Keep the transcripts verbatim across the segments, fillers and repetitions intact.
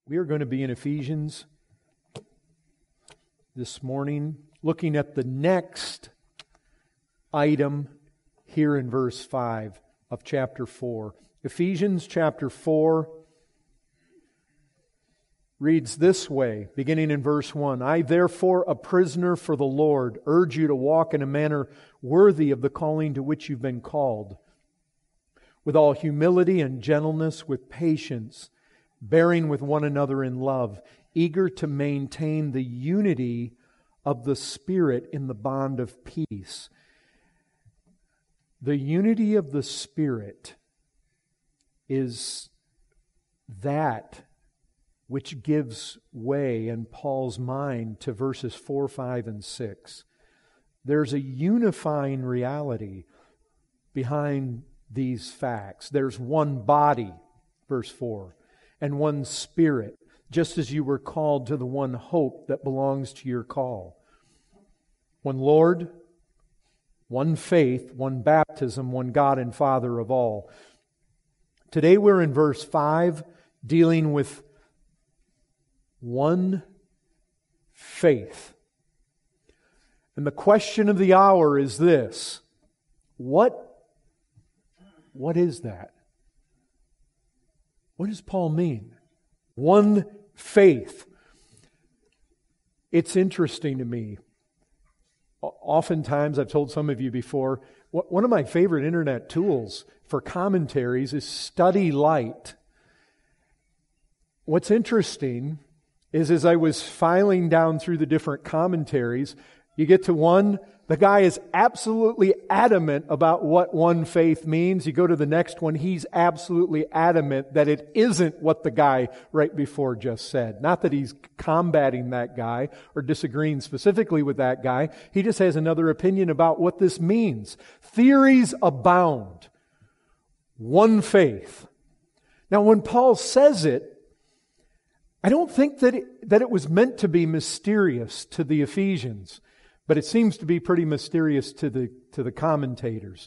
We are going to be in Ephesians this morning, looking at the next item here in verse five of chapter four. Ephesians chapter four reads this way, beginning in verse one. I, therefore, a prisoner for the Lord, urge you to walk in a manner worthy of the calling to which you've been called, with all humility and gentleness, with patience, bearing with one another in love, eager to maintain the unity of the Spirit in the bond of peace. The unity of the Spirit is that which gives way in Paul's mind to verses four, five, and six. There's a unifying reality behind these facts. There's one body, verse four, and one Spirit, just as you were called to the one hope that belongs to your call. One Lord, one faith, one baptism, one God and Father of all. Today we're in verse five, dealing with one faith. And the question of the hour is this: What, what is that? What does Paul mean? One faith. It's interesting to me. Oftentimes, I've told some of you before, one of my favorite internet tools for commentaries is Study Light. What's interesting is as I was filing down through the different commentaries, you get to one, the guy is absolutely adamant about what one faith means. You go to the next one, he's absolutely adamant that it isn't what the guy right before just said. Not that he's combating that guy or disagreeing specifically with that guy. He just has another opinion about what this means. Theories abound. One faith. Now, when Paul says it, I don't think that it, that it was meant to be mysterious to the Ephesians. But it seems to be pretty mysterious to the to the commentators.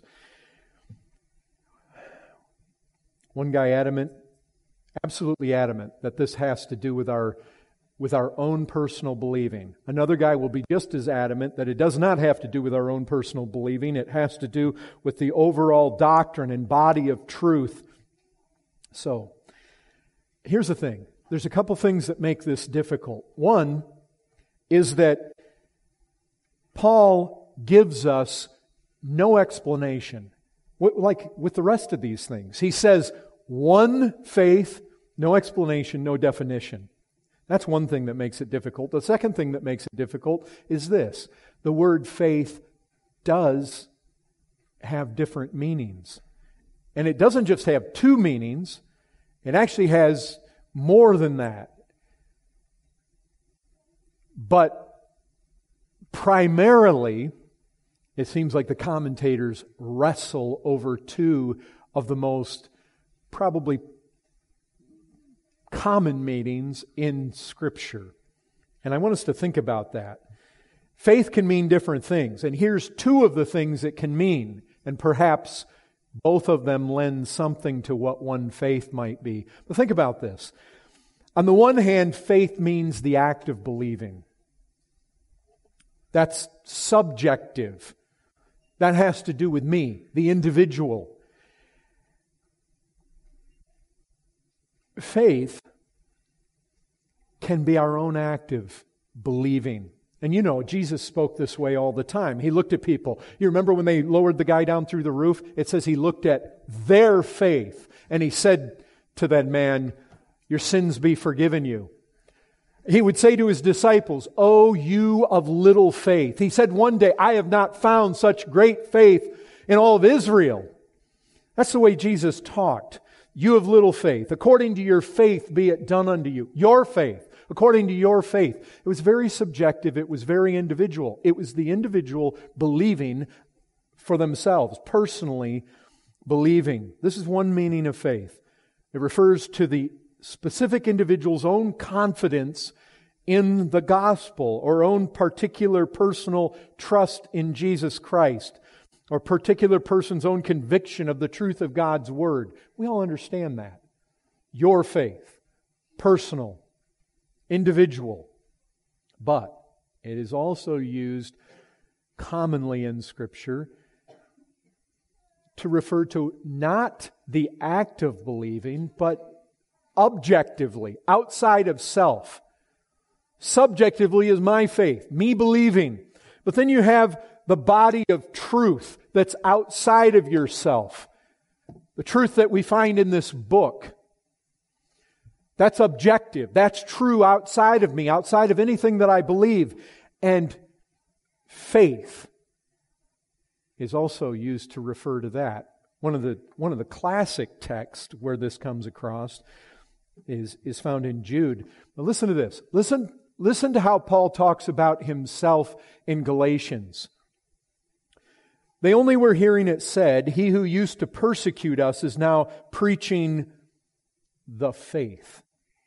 One guy adamant, absolutely adamant, that this has to do with our with our own personal believing. Another guy will be just as adamant that it does not have to do with our own personal believing. It has to do with the overall doctrine and body of truth. So, here's the thing. There's a couple things that make this difficult. One is that Paul gives us no explanation, like with the rest of these things. He says, one faith, no explanation, no definition. That's one thing that makes it difficult. The second thing that makes it difficult is this. The word faith does have different meanings. And it doesn't just have two meanings. It actually has more than that. But primarily, it seems like the commentators wrestle over two of the most probably common meanings in Scripture. And I want us to think about that. Faith can mean different things. And here's two of the things it can mean. And perhaps both of them lend something to what one faith might be. But think about this. On the one hand, faith means the act of believing. That's subjective. That has to do with me, the individual. Faith can be our own act of believing. And you know, Jesus spoke this way all the time. He looked at people. You remember when they lowered the guy down through the roof? It says He looked at their faith. And He said to that man, your sins be forgiven you. He would say to His disciples, "O you of little faith." He said one day, "I have not found such great faith in all of Israel." That's the way Jesus talked. You of little faith, according to your faith be it done unto you. Your faith, according to your faith. It was very subjective. It was very individual. It was the individual believing for themselves, personally believing. This is one meaning of faith. It refers to the specific individual's own confidence in the gospel or own particular personal trust in Jesus Christ or particular person's own conviction of the truth of God's Word. We all understand that. Your faith, personal individual. But it is also used commonly in Scripture to refer to not the act of believing, but objectively, outside of self. Subjectively is my faith, me believing. But then you have the body of truth that's outside of yourself. The truth that we find in this book. That's objective. That's true outside of me, outside of anything that I believe. And faith is also used to refer to that. One of the one of the classic texts where this comes across is, is found in Jude. Now listen to this. Listen, listen to how Paul talks about himself in Galatians. They only were hearing it said, he who used to persecute us is now preaching the faith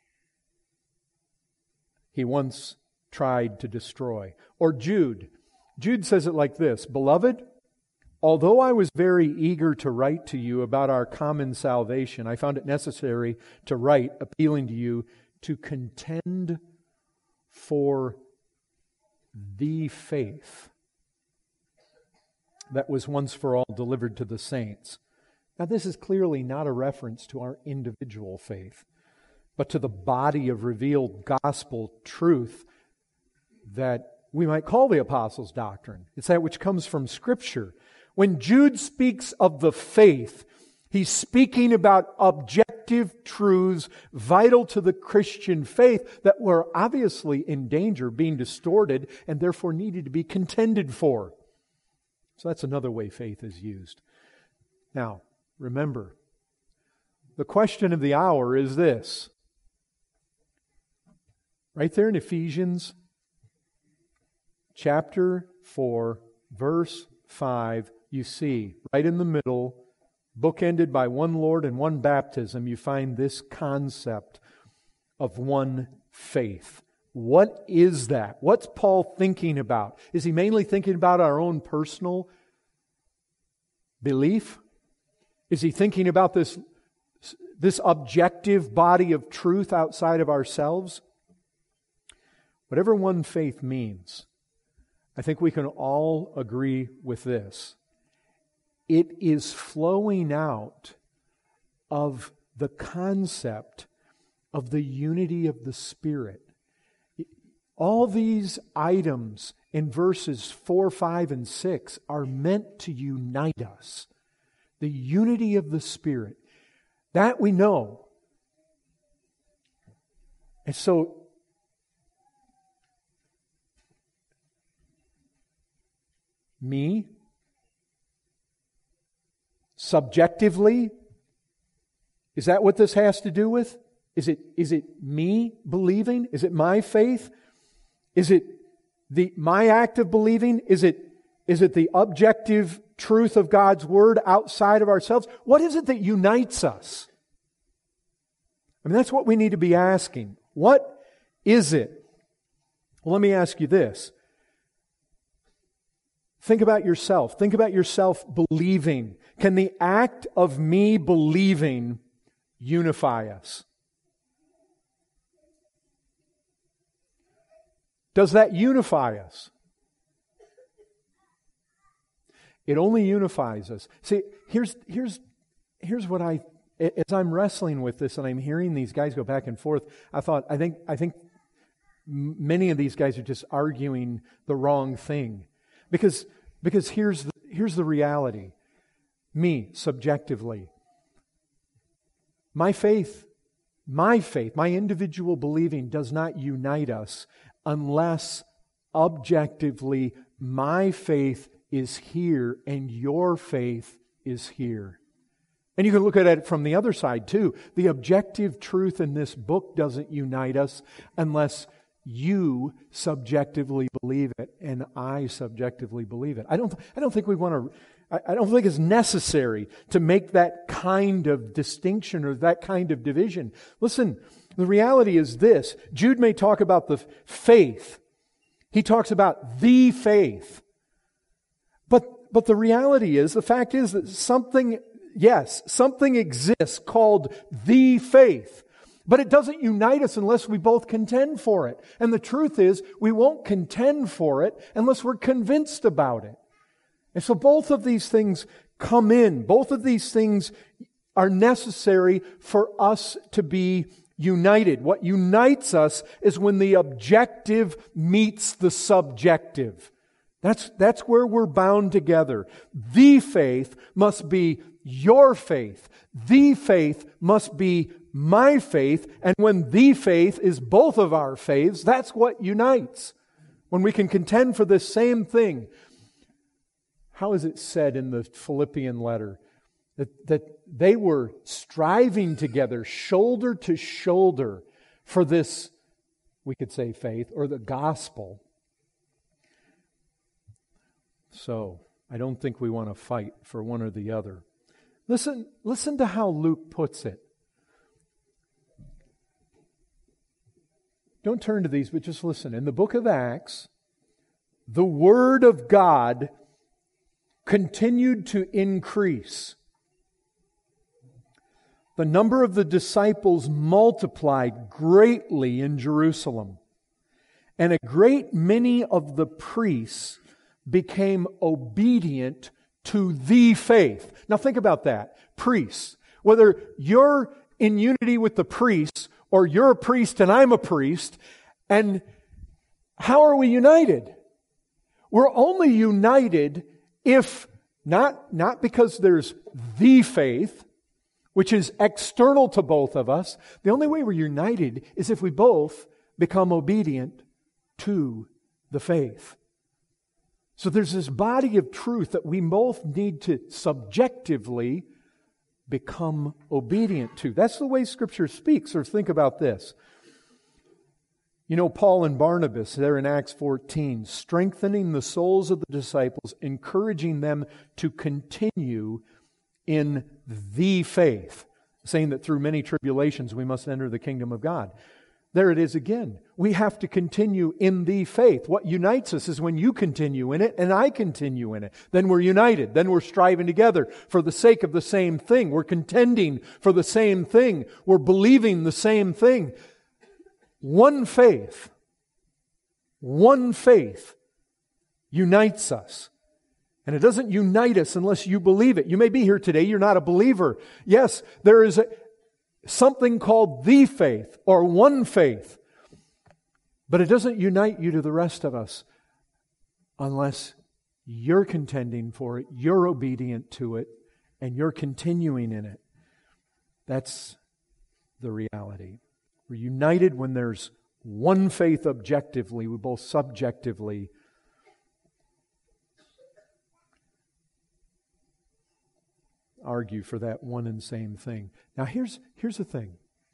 he once tried to destroy. Or Jude. Jude says it like this, Beloved, although I was very eager to write to you about our common salvation, I found it necessary to write, appealing to you to contend for the faith that was once for all delivered to the saints. Now, this is clearly not a reference to our individual faith, but to the body of revealed gospel truth that we might call the apostles' doctrine. It's that which comes from Scripture. When Jude speaks of the faith, he's speaking about objective truths vital to the Christian faith that were obviously in danger of being distorted and therefore needed to be contended for. So that's another way faith is used. Now, remember, the question of the hour is this. Right there in Ephesians chapter four, verse five, you see, right in the middle, bookended by one Lord and one baptism, you find this concept of one faith. What is that? What's Paul thinking about? Is he mainly thinking about our own personal belief? Is he thinking about this, this objective body of truth outside of ourselves? Whatever one faith means, I think we can all agree with this. It is flowing out of the concept of the unity of the Spirit. All these items in verses four, five, and six are meant to unite us. The unity of the Spirit. That we know. And so, me, subjectively, is that what this has to do with? Is it, is it me believing? Is it my faith? Is it the my act of believing? Is it is it the objective truth of God's Word outside of ourselves? What is it that unites us? I mean, that's what we need to be asking. What is it? Well, let me ask you this. Think about yourself. Think about yourself believing. Can the act of me believing unify us? Does that unify us? It only unifies us. See, here's here's here's what I as I'm wrestling with this and I'm hearing these guys go back and forth, I thought I think I think many of these guys are just arguing the wrong thing. Because because here's the, here's the reality. Me, subjectively. My faith, my faith, my individual believing does not unite us unless objectively my faith is here and your faith is here. And you can look at it from the other side too. The objective truth in this book doesn't unite us unless you subjectively believe it and I subjectively believe it. I don't I don't think we want to I don't think it's necessary to make that kind of distinction or that kind of division. Listen, the reality is this. Jude may talk about the faith. He talks about the faith. But but the reality is, the fact is that something, yes, something exists called the faith. But it doesn't unite us unless we both contend for it. And the truth is, we won't contend for it unless we're convinced about it. And so both of these things come in. Both of these things are necessary for us to be united. What unites us is when the objective meets the subjective. That's, that's where we're bound together. The faith must be your faith. The faith must be my faith. And when the faith is both of our faiths, that's what unites. When we can contend for this same thing. How is it said in the Philippian letter? That, that they were striving together, shoulder to shoulder, for this, we could say faith, or the gospel. So, I don't think we want to fight for one or the other. Listen, listen to how Luke puts it. Don't turn to these, but just listen. In the book of Acts, the Word of God continued to increase. The number of the disciples multiplied greatly in Jerusalem, and a great many of the priests became obedient to the faith. Now think about that. Priests. Whether you're in unity with the priests, or you're a priest and I'm a priest, and how are we united? We're only united if, not, not because there's the faith, which is external to both of us. The only way we're united is if we both become obedient to the faith. So there's this body of truth that we both need to subjectively become obedient to. That's the way Scripture speaks. Or think about this. You know, Paul and Barnabas, there in Acts fourteen, strengthening the souls of the disciples, encouraging them to continue in the faith, saying that through many tribulations we must enter the kingdom of God. There it is again. We have to continue in the faith. What unites us is when you continue in it and I continue in it. Then we're united. Then we're striving together for the sake of the same thing. We're contending for the same thing. We're believing the same thing. One faith, one faith unites us. And it doesn't unite us unless you believe it. You may be here today, you're not a believer. Yes, there is a, something called the faith or one faith. But it doesn't unite you to the rest of us unless you're contending for it, you're obedient to it, and you're continuing in it. That's the reality. We're united when there's one faith objectively, we both subjectively argue for that one and same thing. Now here's here's the thing.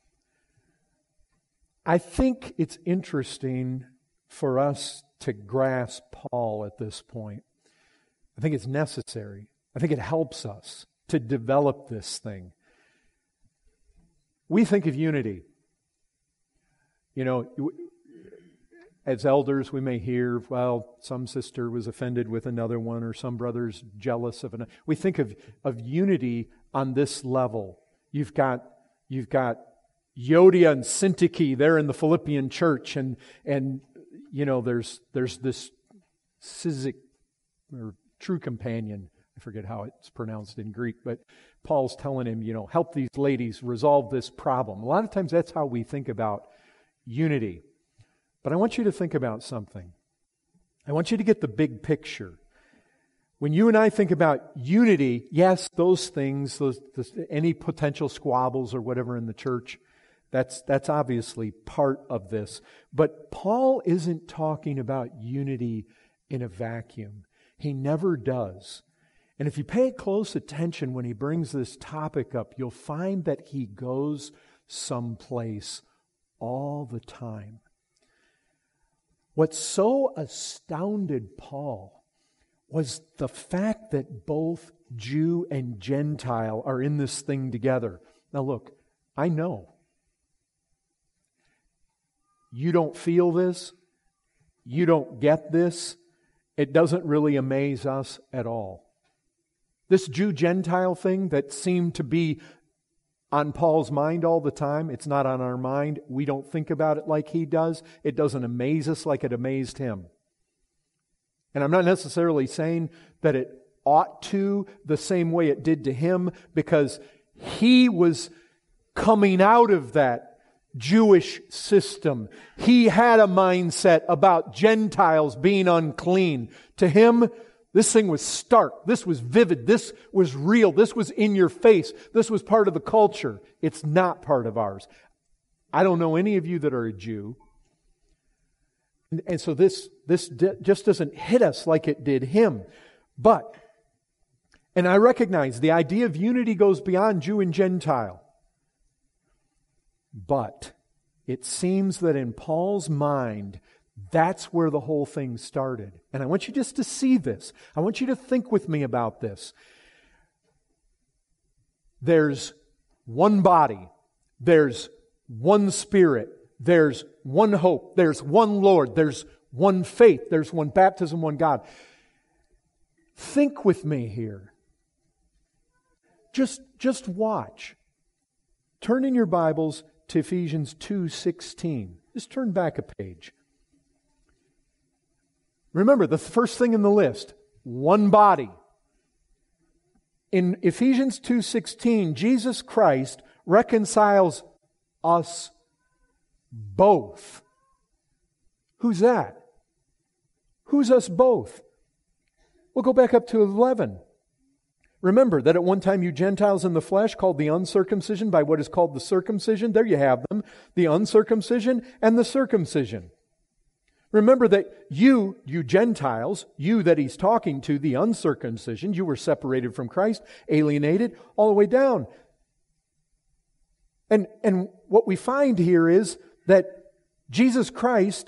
I think it's interesting for us to grasp Paul at this point. I think it's necessary. I think it helps us to develop this thing. We think of unity. You know, as elders, we may hear, well, some sister was offended with another one, or some brother's jealous of another. We think of, of unity on this level. You've got you've got Euodia and Syntyche there in the Philippian church, and and you know there's there's this Syzyk or true companion. I forget how it's pronounced in Greek, but Paul's telling him, you know, help these ladies resolve this problem. A lot of times that's how we think about unity. But I want you to think about something. I want you to get the big picture. When you and I think about unity, yes, those things, those, those any potential squabbles or whatever in the church, that's that's obviously part of this. But Paul isn't talking about unity in a vacuum. He never does. And if you pay close attention when he brings this topic up, you'll find that he goes someplace all the time. What so astounded Paul was the fact that both Jew and Gentile are in this thing together. Now look, I know. You don't feel this. You don't get this. It doesn't really amaze us at all. This Jew-Gentile thing that seemed to be on Paul's mind all the time. It's not on our mind. We don't think about it like he does. It doesn't amaze us like it amazed him. And I'm not necessarily saying that it ought to the same way it did to him, because he was coming out of that Jewish system. He had a mindset about Gentiles being unclean. To him, this thing was stark. This was vivid. This was real. This was in your face. This was part of the culture. It's not part of ours. I don't know any of you that are a Jew. And, and so this, this d- just doesn't hit us like it did him. But, and I recognize the idea of unity goes beyond Jew and Gentile. But it seems that in Paul's mind, that's where the whole thing started. And I want you just to see this. I want you to think with me about this. There's one body. There's one Spirit. There's one hope. There's one Lord. There's one faith. There's one baptism, one God. Think with me here. Just, just watch. Turn in your Bibles to Ephesians two sixteen. Just turn back a page. Remember, the first thing in the list, one body. In Ephesians two sixteen, Jesus Christ reconciles us both. Who's that? Who's us both? We'll go back up to eleven. Remember that at one time you Gentiles in the flesh, called the uncircumcision by what is called the circumcision. There you have them. The uncircumcision and the circumcision. Remember that you, you Gentiles, you that he's talking to, the uncircumcision, you were separated from Christ, alienated, all the way down. And, and what we find here is that Jesus Christ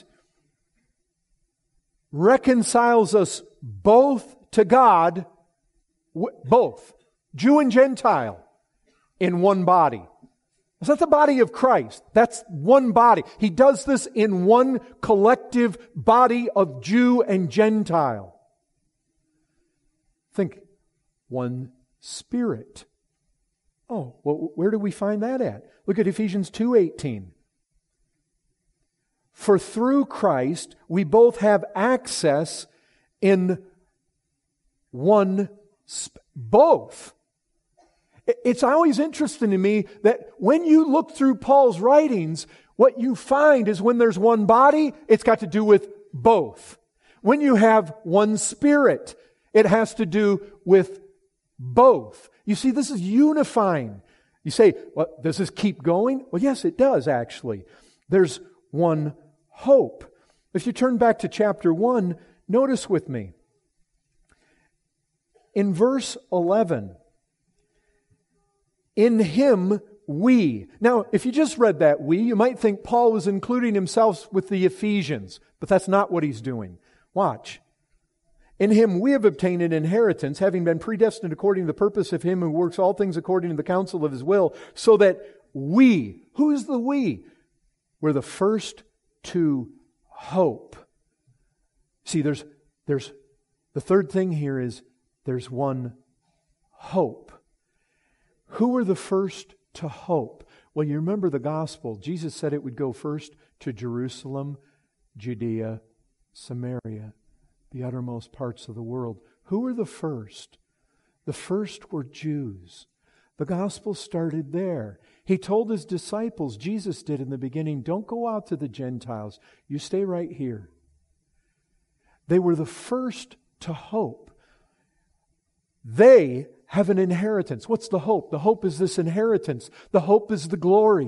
reconciles us both to God, both, Jew and Gentile, in one body. Is that the body of Christ? That's one body. He does this in one collective body of Jew and Gentile. Think, one Spirit. Oh, well, where do we find that at? Look at Ephesians two eighteen. For through Christ we both have access in one Sp- both. It's always interesting to me that when you look through Paul's writings, what you find is when there's one body, it's got to do with both. When you have one Spirit, it has to do with both. You see, this is unifying. You say, well, does this keep going? Well, yes, it does, actually. There's one hope. If you turn back to chapter one, notice with me. In verse eleven, in Him we. Now, if you just read that we, you might think Paul was including himself with the Ephesians, but that's not what he's doing. Watch. In Him we have obtained an inheritance, having been predestined according to the purpose of Him who works all things according to the counsel of His will, so that we, who's the we? We're the first to hope. See, there's, there's, the third thing here is there's one hope. Who were the first to hope? Well, you remember the gospel. Jesus said it would go first to Jerusalem, Judea, Samaria, the uttermost parts of the world. Who were the first? The first were Jews. The gospel started there. He told His disciples, Jesus did in the beginning, don't go out to the Gentiles. You stay right here. They were the first to hope. They have an inheritance. What's the hope? The hope is this inheritance. The hope is the glory.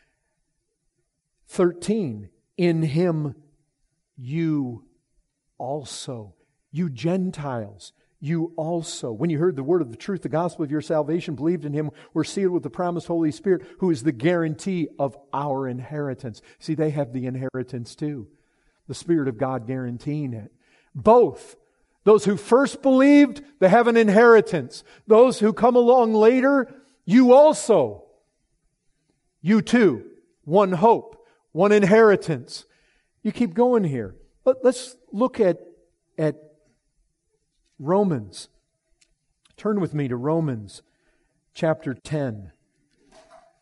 thirteen, in Him you also. You Gentiles, you also. When you heard the word of the truth, the gospel of your salvation, believed in Him, were sealed with the promised Holy Spirit, who is the guarantee of our inheritance. See, they have the inheritance too. The Spirit of God guaranteeing it. Both. Those who first believed, they have an inheritance. Those who come along later, you also. You too. One hope. One inheritance. You keep going here. But let's look at, at Romans. Turn with me to Romans chapter ten.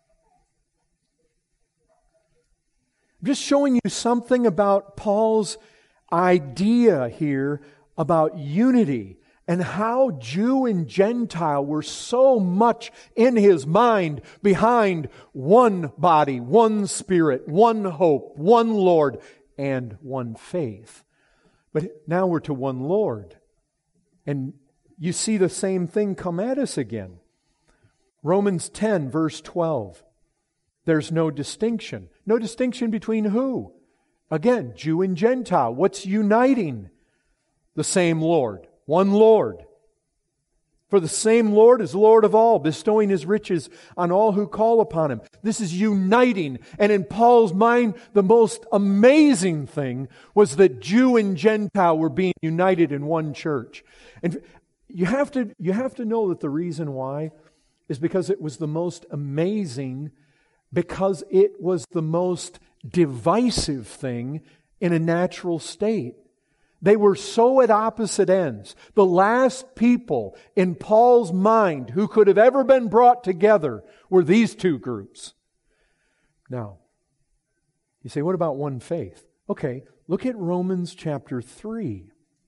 I'm just showing you something about Paul's idea here about unity and how Jew and Gentile were so much in his mind behind one body, one Spirit, one hope, one Lord, and one faith. But now we're to one Lord. And you see the same thing come at us again. Romans ten, verse twelve. There's no distinction. No distinction between who? Again, Jew and Gentile. What's uniting? The same Lord. One Lord. For the same Lord is Lord of all, bestowing His riches on all who call upon Him. This is uniting. And in Paul's mind, the most amazing thing was that Jew and Gentile were being united in one church. And you have to, you have to know that the reason why is because it was the most amazing, because it was the most divisive thing in a natural state. They were so at opposite ends. The last people in Paul's mind who could have ever been brought together were these two groups. Now, you say, what about one faith? Okay, look at Romans chapter three.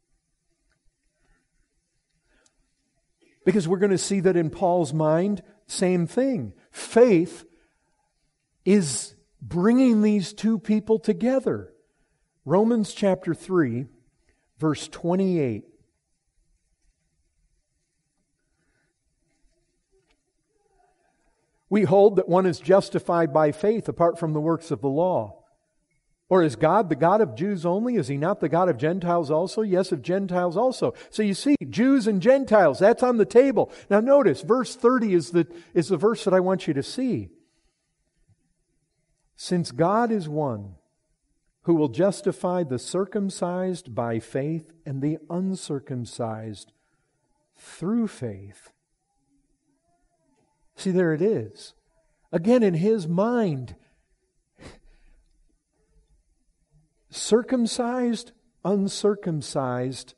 Because we're going to see that in Paul's mind, same thing. Faith is bringing these two people together. Romans chapter three, verse twenty-eight. We hold that one is justified by faith apart from the works of the law. Or is God the God of Jews only? Is He not the God of Gentiles also? Yes, of Gentiles also. So you see, Jews and Gentiles, that's on the table. Now notice, verse thirty is the, is the verse that I want you to see. Since God is one who will justify the circumcised by faith and the uncircumcised through faith. See, there it is. Again, in His mind, circumcised, uncircumcised,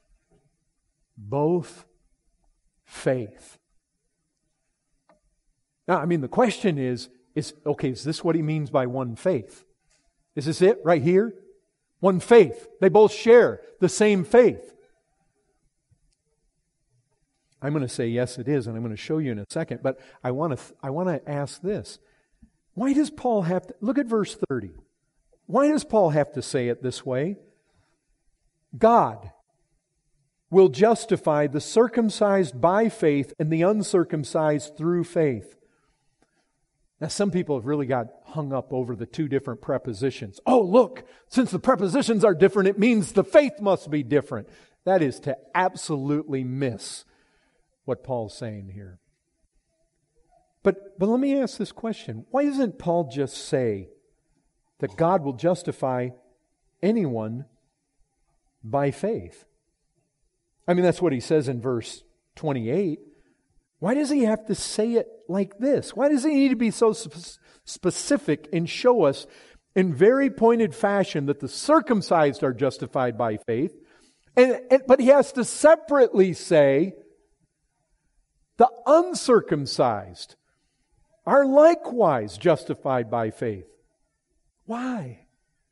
both faith. Now, I mean, the question is, is, okay, is this what he means by one faith? Is this it right here? One faith. They both share the same faith. I'm going to say yes, it is, and I'm going to show you in a second. But I want to I want to ask this: why does Paul have to look at verse thirty? Why does Paul have to say it this way? God will justify the circumcised by faith and the uncircumcised through faith. Now, some people have really got hung up over the two different prepositions. Oh, look, since the prepositions are different, it means the faith must be different. That is to absolutely miss what Paul's saying here. But, but let me ask this question. Why doesn't Paul just say that God will justify anyone by faith? I mean, that's what he says in verse twenty-eight. Why does he have to say it like this? Why does he need to be so sp- specific and show us in very pointed fashion that the circumcised are justified by faith? And, and but he has to separately say the uncircumcised are likewise justified by faith. Why?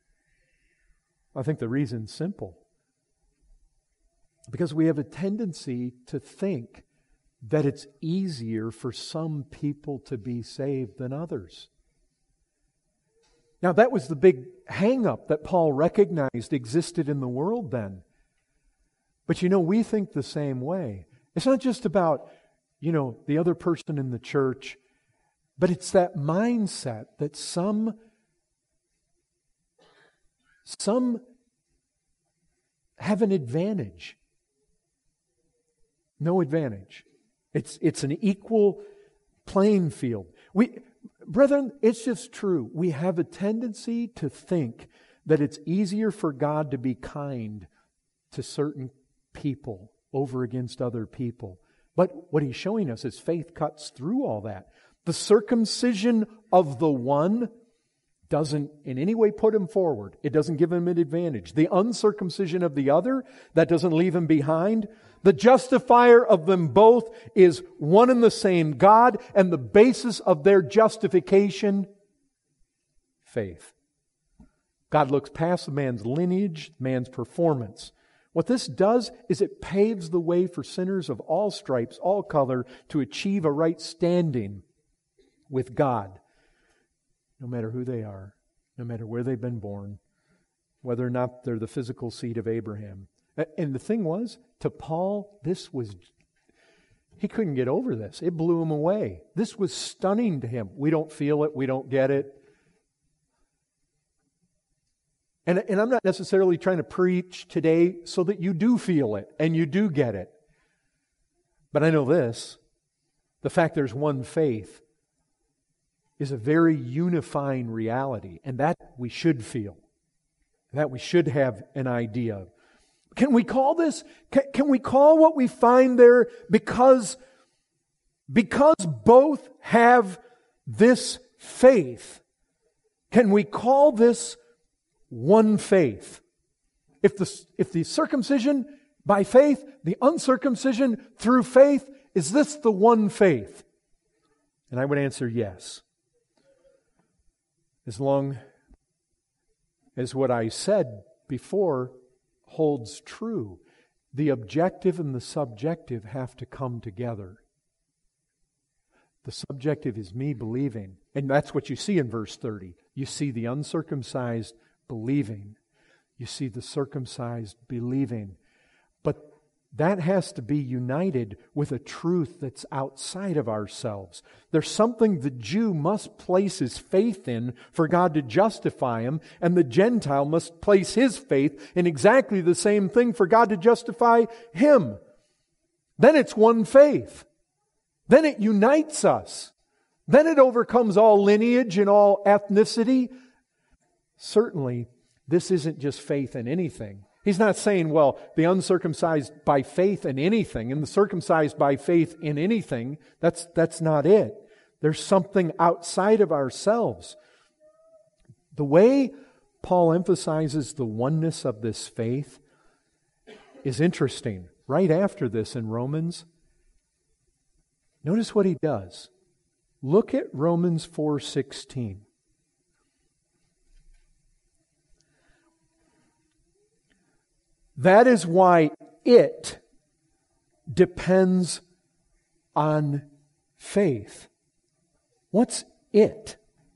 I think the reason's simple. Because we have a tendency to think that it's easier for some people to be saved than others. Now, that was the big hang-up that Paul recognized existed in the world then. But you know, we think the same way. It's not just about, you know, the other person in the church, but it's that mindset that some some have an advantage. No advantage. It's it's an equal playing field. We, brethren, it's just true. We have a tendency to think that it's easier for God to be kind to certain people over against other people. But what He's showing us is faith cuts through all that. The circumcision of the one doesn't in any way put him forward. It doesn't give him an advantage. The uncircumcision of the other, that doesn't leave him behind. The justifier of them both is one and the same God, and the basis of their justification, faith. God looks past the man's lineage, man's performance. What this does is it paves the way for sinners of all stripes, all color, to achieve a right standing with God, no matter who they are, no matter where they've been born, whether or not they're the physical seed of Abraham. And the thing was, to Paul, this was, he couldn't get over this. It blew him away. This was stunning to him. We don't feel it. We don't get it. And, and I'm not necessarily trying to preach today so that you do feel it and you do get it. But I know this, the fact there's one faith is a very unifying reality, and that we should feel, that we should have an idea of. Can we call this, can, can we call what we find there because, because both have this faith, can we call this one faith? If the, if the circumcision by faith, the uncircumcision through faith, is this the one faith? And I would answer yes. As long as what I said before holds true, the objective and the subjective have to come together. The subjective is me believing, and that's what you see in verse thirty. You see the uncircumcised believing. You see the circumcised believing. But that has to be united with a truth that's outside of ourselves. There's something the Jew must place his faith in for God to justify him, and the Gentile must place his faith in exactly the same thing for God to justify him. Then it's one faith. Then it unites us. Then it overcomes all lineage and all ethnicity. Certainly, this isn't just faith in anything. He's not saying, well, the uncircumcised by faith in anything and the circumcised by faith in anything. That's, that's not it. There's something outside of ourselves. The way Paul emphasizes the oneness of this faith is interesting. Right after this in Romans, notice what he does. Look at Romans four sixteen. That is why it depends on faith. What's it?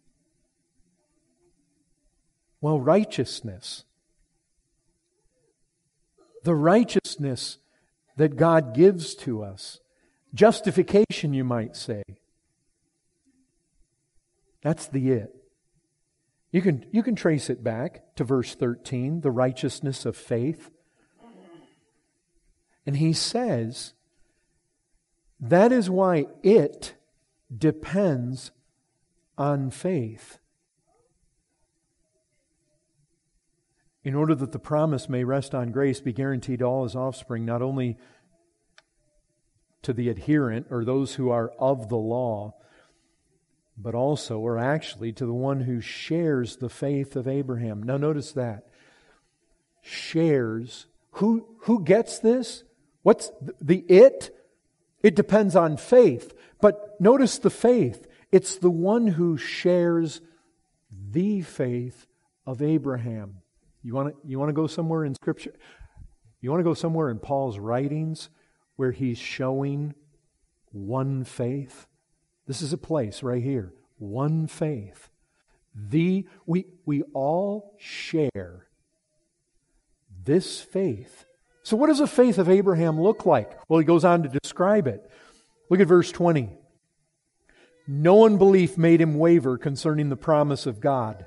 Well, righteousness. The righteousness that God gives to us. Justification, you might say. That's the it. You can, you can trace it back to verse thirteen, the righteousness of faith. And he says, that is why it depends on faith. In order that the promise may rest on grace, be guaranteed to all his offspring, not only to the adherent or those who are of the law, but also, or actually, to the one who shares the faith of Abraham. Now notice that. Shares. Who, who gets this? What's the it? It depends on faith. But notice the faith. It's the one who shares the faith of Abraham. You want to, you want to go somewhere in Scripture? You want to go somewhere in Paul's writings where he's showing one faith? This is a place right here. One faith. The we we all share this faith. So what does the faith of Abraham look like? Well, he goes on to describe it. Look at verse twenty. No unbelief made him waver concerning the promise of God.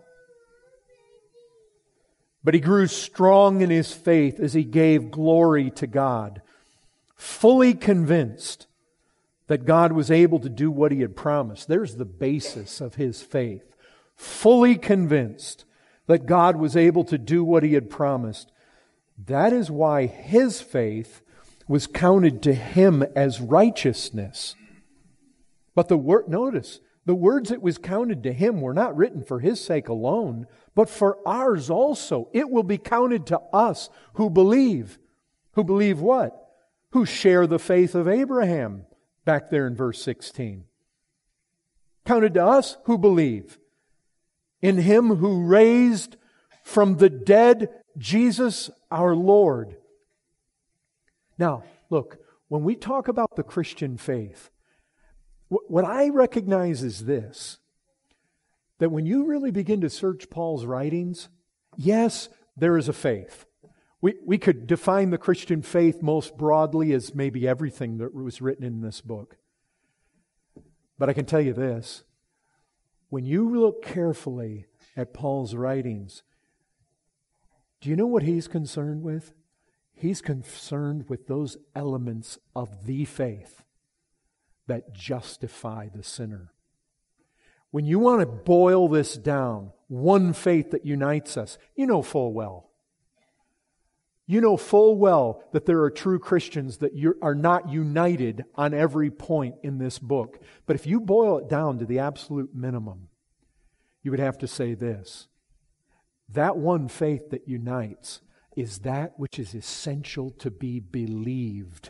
But he grew strong in his faith as he gave glory to God, fully convinced that God was able to do what He had promised. There's the basis of his faith. Fully convinced that God was able to do what He had promised. That is why his faith was counted to him as righteousness. But the word, notice, the words it was counted to him were not written for his sake alone, but for ours also. It will be counted to us who believe. Who believe what? Who share the faith of Abraham. Back there in verse sixteen. Counted to us who believe in Him who raised from the dead Jesus our Lord. Now, look, when we talk about the Christian faith, what I recognize is this, that when you really begin to search Paul's writings, yes, there is a faith. We, we could define the Christian faith most broadly as maybe everything that was written in this book. But I can tell you this, when you look carefully at Paul's writings, do you know what he's concerned with? He's concerned with those elements of the faith that justify the sinner. When you want to boil this down, one faith that unites us, you know full well. You know full well that there are true Christians that you are not united on every point in this book. But if you boil it down to the absolute minimum, you would have to say this. That one faith that unites is that which is essential to be believed.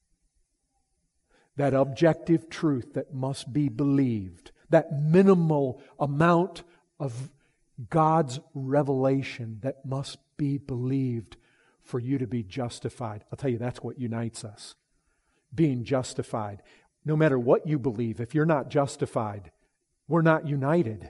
That objective truth that must be believed. That minimal amount of God's revelation that must be believed for you to be justified. I'll tell you, that's what unites us. Being justified. No matter what you believe, if you're not justified, we're not united.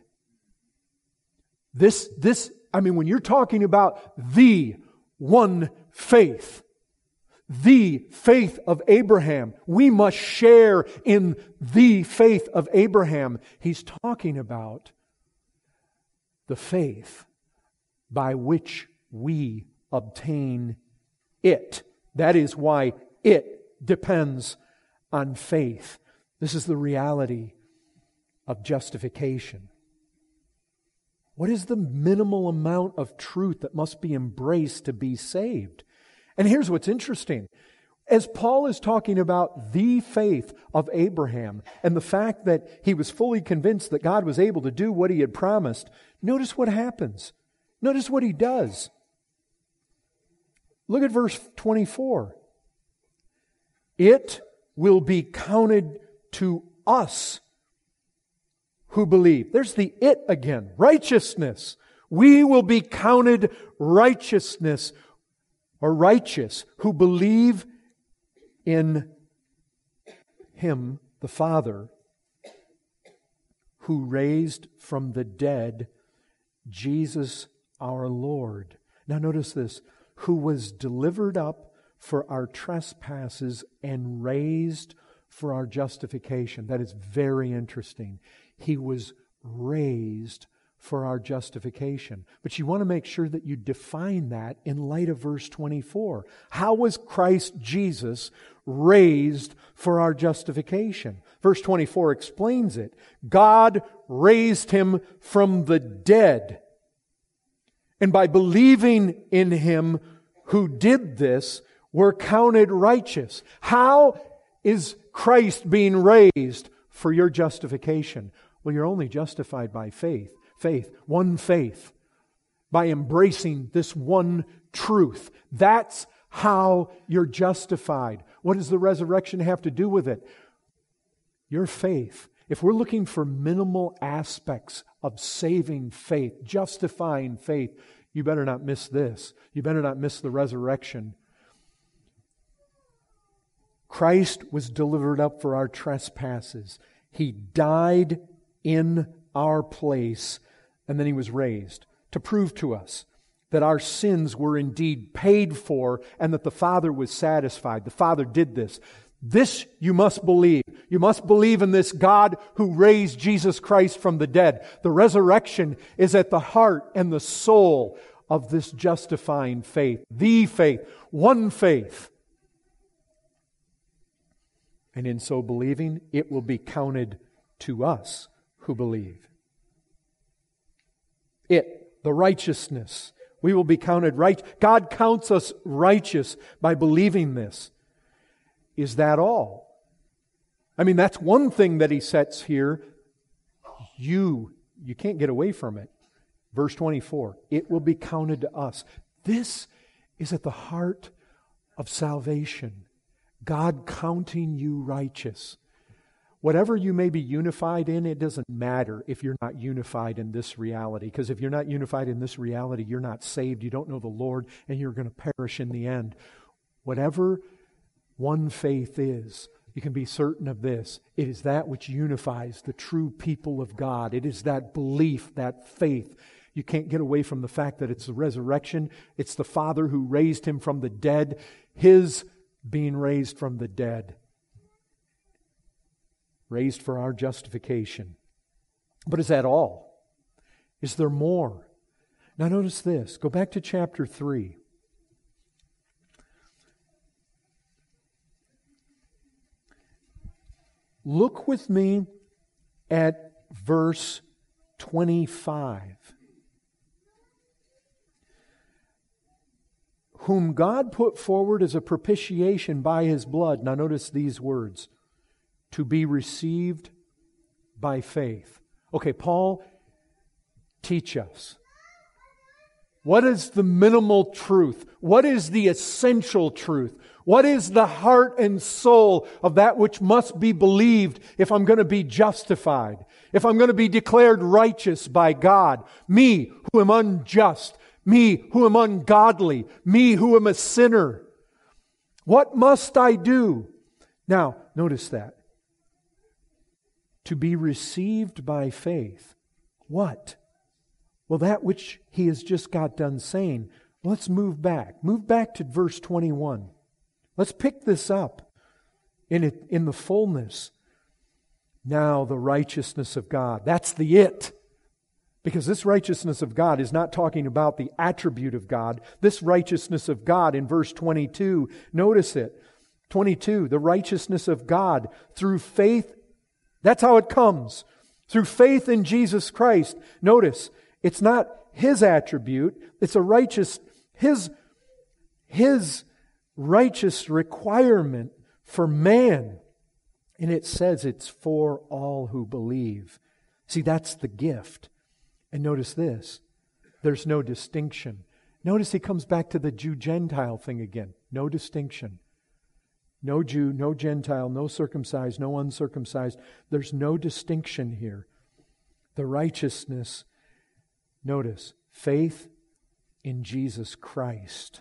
This, this, I mean, when you're talking about the one faith, the faith of Abraham, we must share in the faith of Abraham. He's talking about the faith by which we obtain it. That is why it depends on faith. This is the reality of justification. What is the minimal amount of truth that must be embraced to be saved? And here's what's interesting. As Paul is talking about the faith of Abraham and the fact that he was fully convinced that God was able to do what he had promised, notice what happens. Notice what he does. Look at verse twenty-four. It will be counted to us who believe. There's the it again. Righteousness. We will be counted righteousness or righteous who believe in Him, the Father, who raised from the dead Jesus our Lord. Now notice this. Who was delivered up for our trespasses and raised for our justification. That is very interesting. He was raised for our justification. But you want to make sure that you define that in light of verse twenty-four. How was Christ Jesus raised for our justification? Verse twenty-four explains it. God raised Him from the dead. And by believing in Him who did this, we're counted righteous. How is Christ being raised for your justification? Well, you're only justified by faith. Faith, one faith. By embracing this one truth. That's how you're justified. What does the resurrection have to do with it? Your faith. If we're looking for minimal aspects of saving faith, justifying faith, you better not miss this. You better not miss the resurrection. Christ was delivered up for our trespasses. He died in our place, and then He was raised to prove to us that our sins were indeed paid for and that the Father was satisfied. The Father did this. This you must believe. You must believe in this God who raised Jesus Christ from the dead. The resurrection is at the heart and the soul of this justifying faith. The faith. One faith. And in so believing, it will be counted to us who believe. It, the righteousness. We will be counted right. God counts us righteous by believing this. Is that all? I mean, that's one thing that He sets here. You, you can't get away from it. Verse twenty-four, it will be counted to us. This is at the heart of salvation. God counting you righteous. Whatever you may be unified in, it doesn't matter if you're not unified in this reality. Because if you're not unified in this reality, you're not saved, you don't know the Lord, and you're going to perish in the end. Whatever one faith is, you can be certain of this. It is that which unifies the true people of God. It is that belief, that faith. You can't get away from the fact that it's the resurrection. It's the Father who raised Him from the dead. His being raised from the dead. Raised for our justification. But is that all? Is there more? Now notice this. Go back to chapter three. Look with me at verse twenty-five. Whom God put forward as a propitiation by His blood. Now notice these words. To be received by faith. Okay, Paul, teach us. What is the minimal truth? What is the essential truth? What is the heart and soul of that which must be believed if I'm going to be justified? If I'm going to be declared righteous by God? Me, who am unjust. Me, who am ungodly. Me, who am a sinner. What must I do? Now, notice that. To be received by faith. What? Well, that which he has just got done saying. Let's move back. Move back to verse twenty-one. Let's pick this up in it, in the fullness. Now the righteousness of God. That's the it. Because this righteousness of God is not talking about the attribute of God. This righteousness of God in verse twenty-two, notice it. twenty-two, the righteousness of God through faith. That's how it comes. Through faith in Jesus Christ. Notice, it's not His attribute. It's a righteous, His, His righteous requirement for man. And it says it's for all who believe. See, that's the gift. And notice this. There's no distinction. Notice he comes back to the Jew-Gentile thing again. No distinction. No Jew, no Gentile, no circumcised, no uncircumcised. There's no distinction here. The righteousness, notice, faith in Jesus Christ.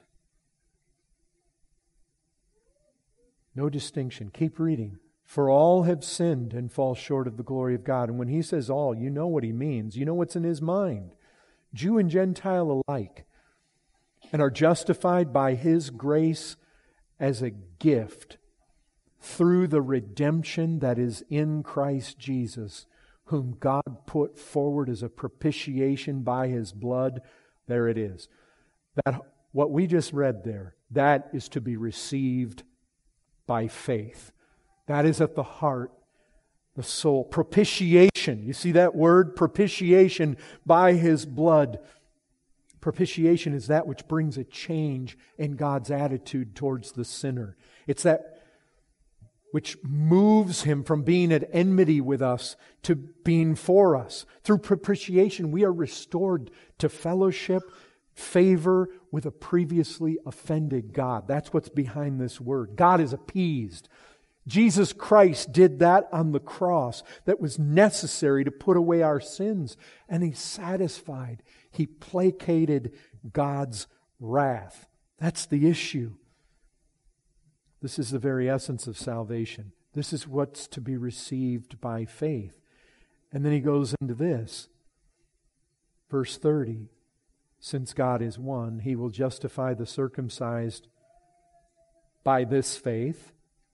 No distinction. Keep reading. For all have sinned and fall short of the glory of God. And when he says all, you know what he means. You know what's in his mind. Jew and Gentile alike. And are justified by His grace as a gift through the redemption that is in Christ Jesus, whom God put forward as a propitiation by His blood. There it is. That what we just read there, that is to be received by faith. That is at the heart, the soul. Propitiation. You see that word? Propitiation by His blood. Propitiation is that which brings a change in God's attitude towards the sinner. It's that which moves Him from being at enmity with us to being for us. Through propitiation, we are restored to fellowship, favor with a previously offended God. That's what's behind this word. God is appeased. Jesus Christ did that on the cross that was necessary to put away our sins. And He satisfied. He placated God's wrath. That's the issue. This is the very essence of salvation. This is what's to be received by faith. And then he goes into this. Verse thirty. Since God is one, He will justify the circumcised by this faith,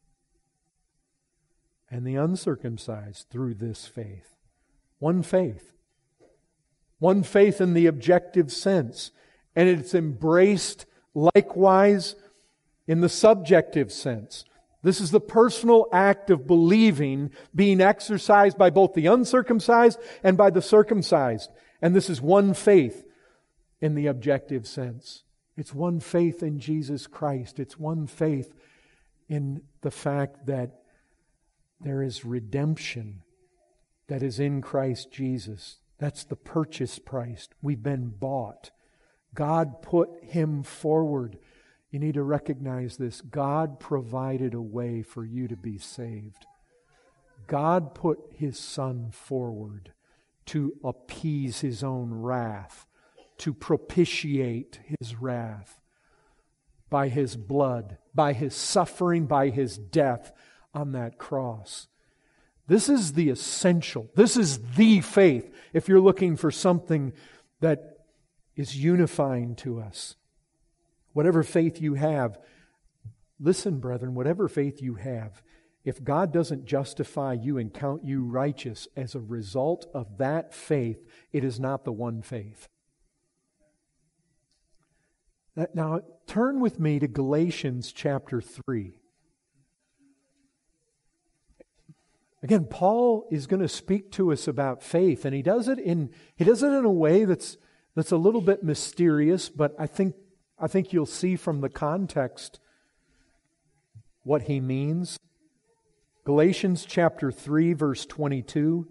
and the uncircumcised through this faith. One faith. One faith in the objective sense. And it's embraced likewise in the subjective sense. This is the personal act of believing being exercised by both the uncircumcised and by the circumcised. And this is one faith in the objective sense. It's one faith in Jesus Christ. It's one faith in the fact that there is redemption that is in Christ Jesus. That's the purchase price. We've been bought. God put Him forward. You need to recognize this. God provided a way for you to be saved. God put His Son forward to appease His own wrath, to propitiate His wrath by His blood, by His suffering, by His death on that cross. This is the essential. This is the faith, if you're looking for something that is unifying to us. Whatever faith you have, listen, brethren, whatever faith you have, if God doesn't justify you and count you righteous as a result of that faith, it is not the one faith. Now, turn with me to Galatians chapter three. Again, Paul is going to speak to us about faith, and he does it in he does it in a way that's that's a little bit mysterious, but I think I think you'll see from the context what he means. Galatians chapter three, verse twenty-two.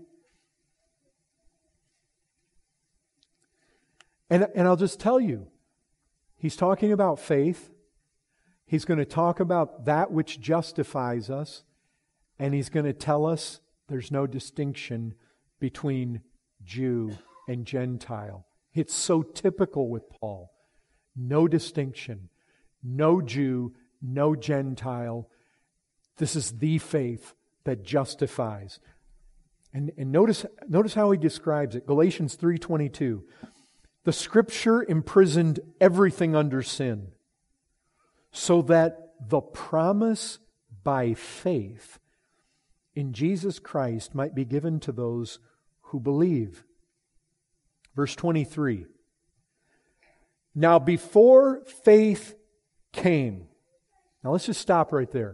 And, and I'll just tell you, he's talking about faith. He's going to talk about that which justifies us. And he's going to tell us there's no distinction between Jew and Gentile. It's so typical with Paul. No distinction. No Jew, no Gentile. This is the faith that justifies. And, and notice, notice how he describes it. Galatians three twenty-two. The Scripture imprisoned everything under sin, so that the promise by faith in Jesus Christ might be given to those who believe. Verse twenty-three. Now before faith came. Now let's just stop right there.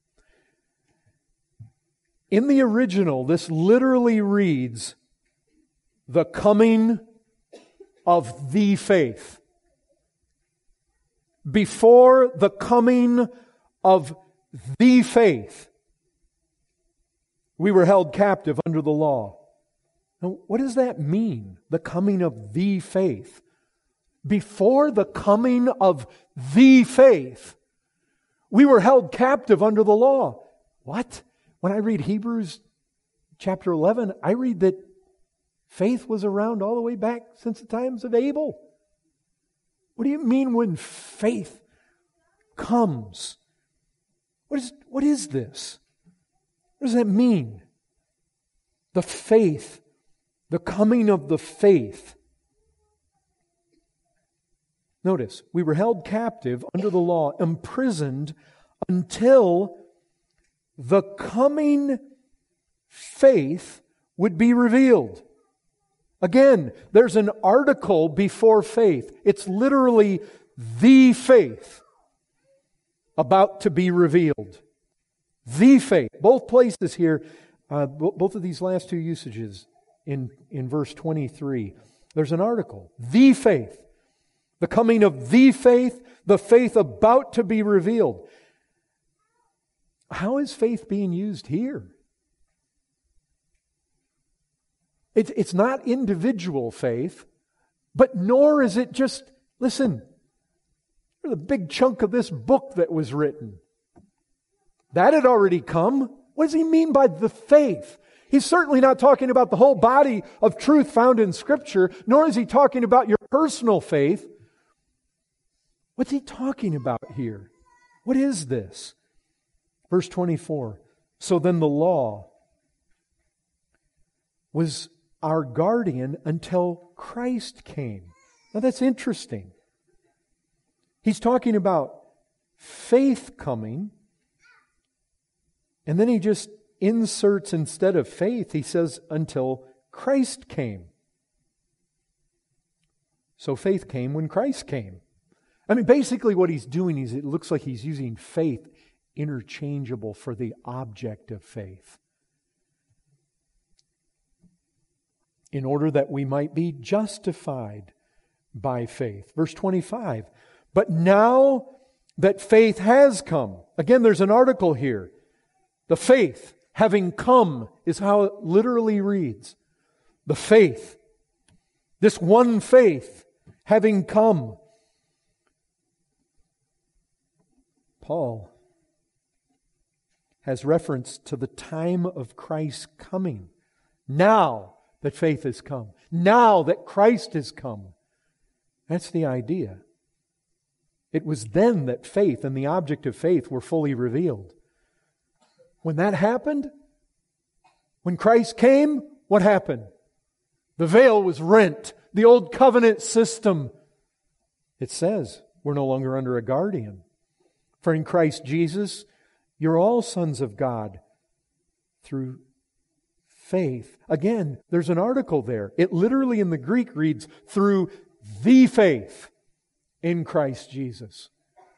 In the original, this literally reads, the coming of the faith. Before the coming of the faith, we were held captive under the law. Now, what does that mean? The coming of the faith. Before the coming of the faith, we were held captive under the law. What? When I read Hebrews chapter eleven, I read that faith was around all the way back since the times of Abel. What do you mean when faith comes? What is, what is this? What does that mean? The faith, the coming of the faith. Notice, we were held captive under the law, imprisoned until the coming faith would be revealed. Again, there's an article before faith. It's literally the faith about to be revealed. The faith. Both places here, uh, both of these last two usages in, in verse twenty-three, there's an article. The faith. The coming of the faith, the faith about to be revealed. How is faith being used here? It, it's not individual faith, but nor is it just, listen, there's a big chunk of this book that was written. That had already come. What does he mean by the faith? He's certainly not talking about the whole body of truth found in Scripture, nor is he talking about your personal faith. What's he talking about here? What is this? Verse twenty-four. So then the law was our guardian until Christ came. Now that's interesting. He's talking about faith coming, and then he just inserts, instead of faith, he says, until Christ came. So faith came when Christ came. I mean, basically what he's doing is it looks like he's using faith interchangeable for the object of faith, in order that we might be justified by faith. Verse twenty-five. But now that faith has come, again, there's an article here. The faith having come is how it literally reads. The faith, this one faith having come. Paul has reference to the time of Christ's coming. Now that faith has come. Now that Christ has come. That's the idea. It was then that faith and the object of faith were fully revealed. When that happened, when Christ came, what happened? The veil was rent. The old covenant system, it says, we're no longer under a guardian. For in Christ Jesus, you're all sons of God through faith. Again, there's an article there. It literally in the Greek reads, through the faith in Christ Jesus.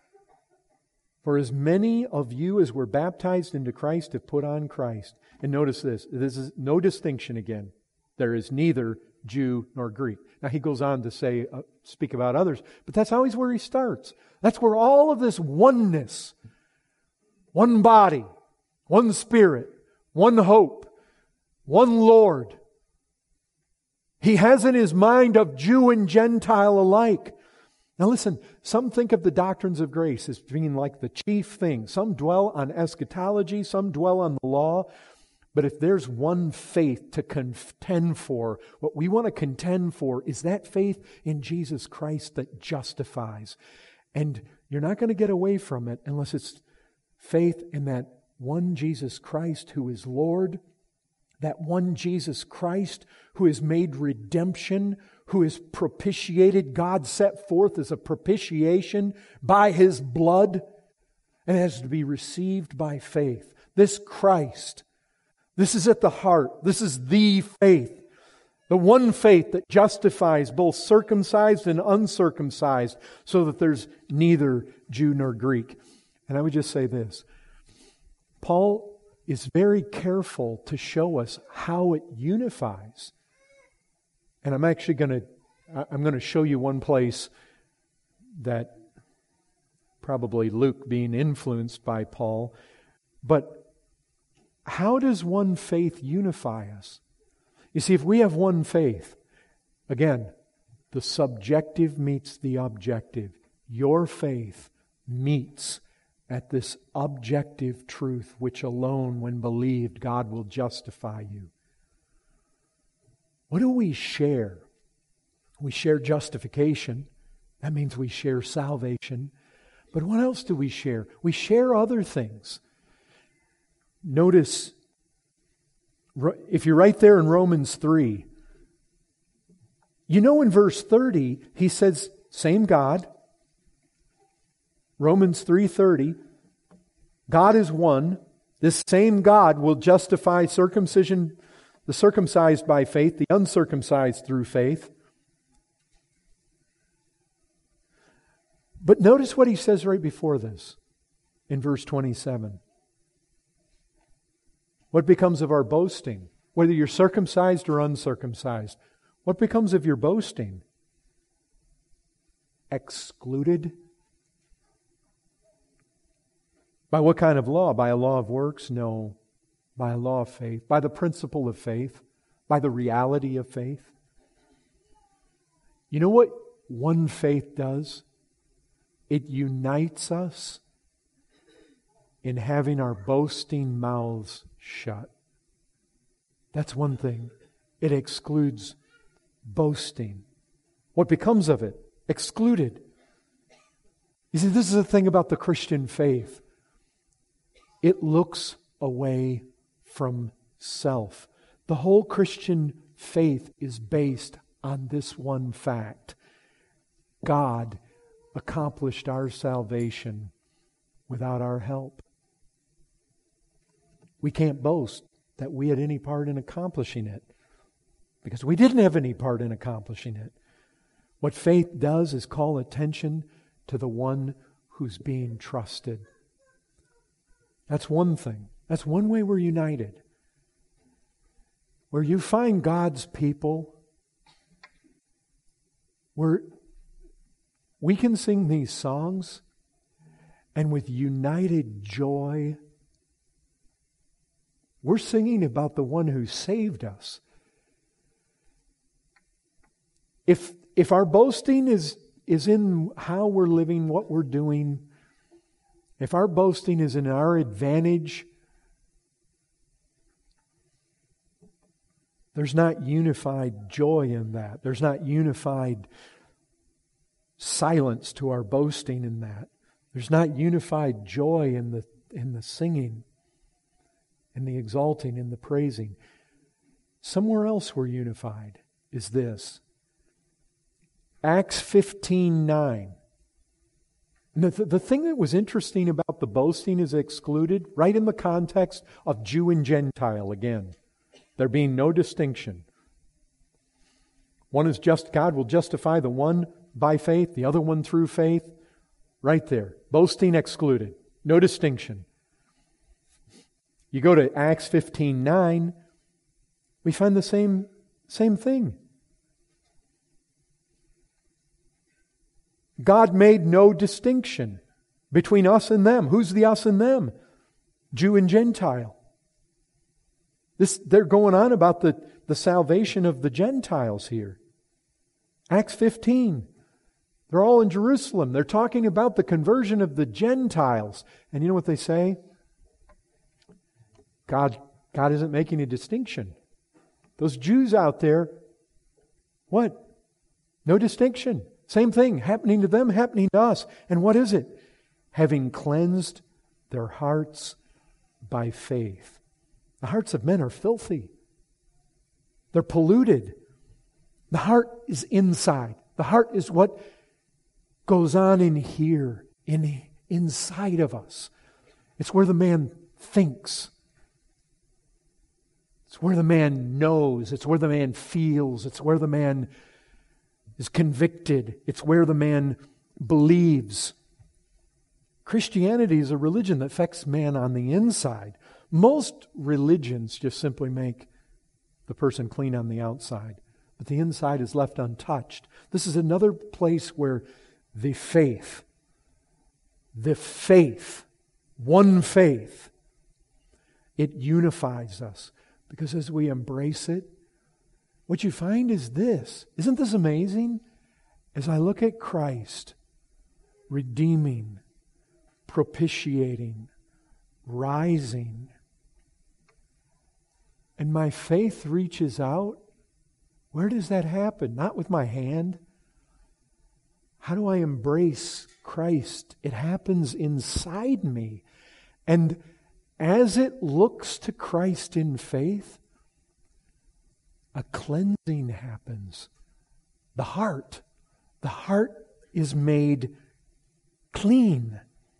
For as many of you as were baptized into Christ have put on Christ. And notice this, this is no distinction again. There is neither Jew nor Greek. Now he goes on to say, uh, speak about others, but that's always where he starts. That's where all of this oneness, one body, one Spirit, one hope, one Lord. He has in his mind of Jew and Gentile alike. Now listen, some think of the doctrines of grace as being like the chief thing. Some dwell on eschatology, some dwell on the law. But if there's one faith to contend for, what we want to contend for is that faith in Jesus Christ that justifies. And you're not going to get away from it unless it's faith in that one Jesus Christ who is Lord, that one Jesus Christ who has made redemption, who is propitiated, God set forth as a propitiation by His blood, and has to be received by faith. This Christ, this is at the heart. This is the faith. The one faith that justifies both circumcised and uncircumcised so that there's neither Jew nor Greek. And I would just say this. Paul is very careful to show us how it unifies. And I'm actually going to I'm going to show you one place that probably Luke being influenced by Paul. But how does one faith unify us? You see, if we have one faith, again, the subjective meets the objective. Your faith meets at this objective truth, which alone, when believed, God will justify you. What do we share? We share justification. That means we share salvation. But what else do we share? We share other things. Notice, if you're right there in Romans three, you know in verse thirty, he says, same God. Romans three thirty, God is one. This same God will justify circumcision, the circumcised by faith, the uncircumcised through faith. But notice what he says right before this in verse twenty-seven. What becomes of our boasting? Whether you're circumcised or uncircumcised. What becomes of your boasting? Excluded. By what kind of law? By a law of works? No. By a law of faith. By the principle of faith. By the reality of faith. You know what one faith does? It unites us in having our boasting mouths shut. That's one thing. It excludes boasting. What becomes of it? Excluded. You see, this is the thing about the Christian faith. It looks away from self. The whole Christian faith is based on this one fact. God accomplished our salvation without our help. We can't boast that we had any part in accomplishing it because we didn't have any part in accomplishing it. What faith does is call attention to the one who's being trusted. That's one thing. That's one way we're united. Where you find God's people, where we can sing these songs and with united joy, we're singing about the one who saved us. If, if our boasting is, is in how we're living, what we're doing, if our boasting is in our advantage There's not unified joy in that. There's not unified silence to our boasting in that. There's not unified joy in the in the singing, in the exalting, in the praising. Somewhere else we're unified is this. Acts fifteen nine. And the, the thing that was interesting about the boasting is excluded right in the context of Jew and Gentile again. There being no distinction. One is just, God will justify the one by faith, the other one through faith. Right there. Boasting excluded. No distinction. You go to Acts fifteen nine, we find the same, same thing. God made no distinction between us and them. Who's the us and them? Jew and Gentile. This, they're going on about the, the salvation of the Gentiles here. Acts fifteen. They're all in Jerusalem. They're talking about the conversion of the Gentiles. And you know what they say? God, God isn't making a distinction. Those Jews out there, what? No distinction. Same thing happening to them, happening to us. And what is it? Having cleansed their hearts by faith. The hearts of men are filthy. They're polluted. The heart is inside. The heart is what goes on in here, in inside of us. It's where the man thinks. It's where the man knows. It's where the man feels. It's where the man is convicted. It's where the man believes. Christianity is a religion that affects man on the inside. Most religions just simply make the person clean on the outside, but the inside is left untouched. This is another place where the faith, the faith, one faith, it unifies us. Because as we embrace it, what you find is this. Isn't this amazing? As I look at Christ redeeming, propitiating, rising, and my faith reaches out, where does that happen? Not with my hand. How do I embrace Christ? It happens inside me. And as it looks to Christ in faith, a cleansing happens. The heart, the heart is made clean.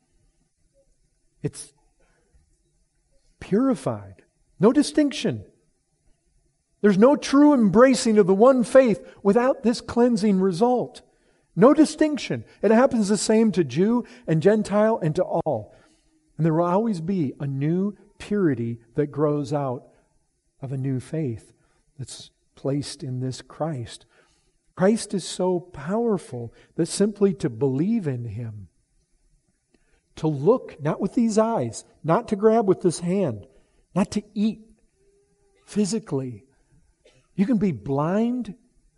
It's purified. No distinction. There's no true embracing of the one faith without this cleansing result. No distinction. It happens the same to Jew and Gentile and to all. And there will always be a new purity that grows out of a new faith that's placed in this Christ. Christ is so powerful that simply to believe in Him, to look, not with these eyes, not to grab with this hand, not to eat physically. You can be blind.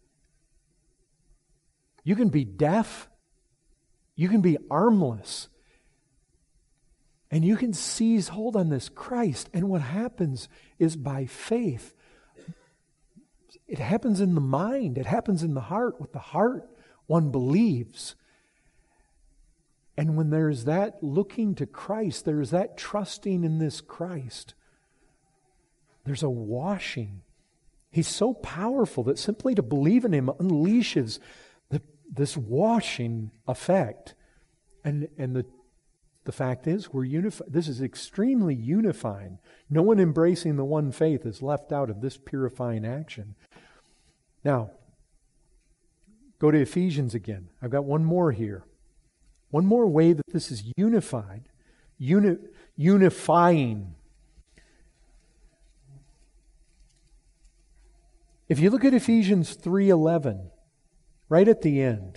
You can be deaf. You can be armless. And you can seize hold on this Christ. And what happens is by faith. It happens in the mind. It happens in the heart. With the heart, one believes. And when there is that looking to Christ, there is that trusting in this Christ. There's a washing. He's so powerful that simply to believe in Him unleashes the, this washing effect. And, and the, the fact is, we're unified. This is extremely unifying. No one embracing the one faith is left out of this purifying action. Now, go to Ephesians again. I've got one more here. One more way that this is unified, uni, unifying. If you look at Ephesians three eleven, right at the end,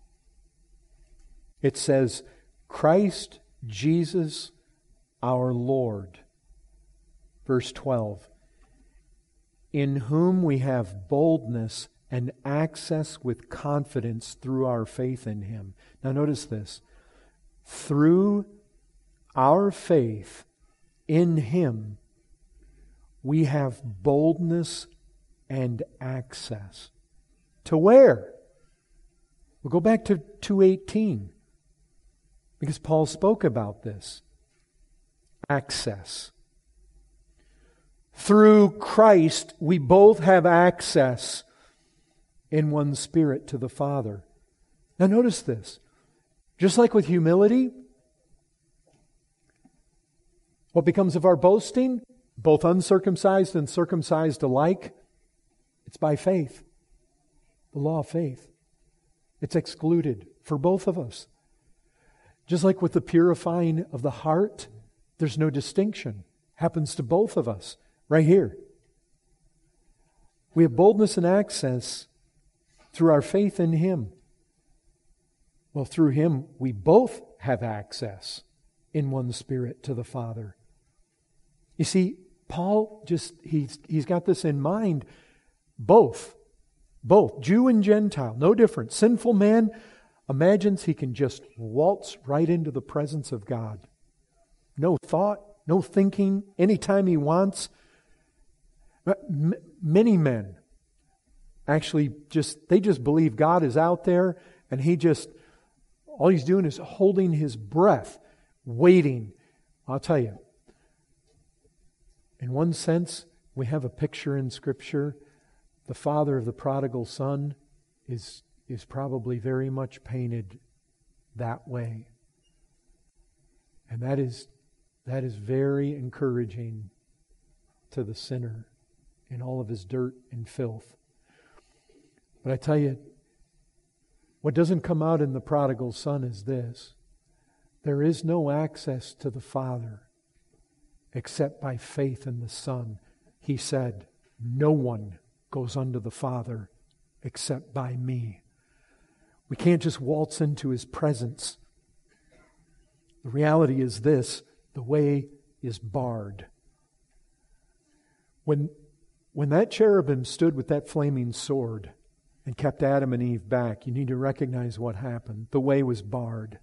it says, Christ Jesus our Lord. Verse twelve, in whom we have boldness and access with confidence through our faith in Him. Now notice this. Through our faith in Him, we have boldness and access. To where? We'll go back to two eighteen. Because Paul spoke about this. Access. Through Christ, we both have access in one Spirit to the Father. Now notice this. Just like with humility, what becomes of our boasting? Both uncircumcised and circumcised alike. It's by faith. The law of faith. It's excluded for both of us. Just like with the purifying of the heart, there's no distinction. Happens to both of us. Right here. We have boldness and access through our faith in Him. Well, through Him, we both have access in one Spirit to the Father. You see, Paul just, he's, he's got this in mind. Both. Both. Jew and Gentile. No difference. Sinful man imagines he can just waltz right into the presence of God. No thought, no thinking, anytime he wants. M- many men actually just, they just believe God is out there and he just, all he's doing is holding his breath, waiting. I'll tell you, in one sense, we have a picture in Scripture. The father of the prodigal son is, is probably very much painted that way. And that is, that is very encouraging to the sinner in all of his dirt and filth. But I tell you, what doesn't come out in the prodigal son is this. There is no access to the Father except by faith in the Son. He said, no one goes unto the Father except by me. We can't just waltz into His presence. The reality is this, the way is barred. When, when that cherubim stood with that flaming sword and kept Adam and Eve back, you need to recognize what happened. The way was barred.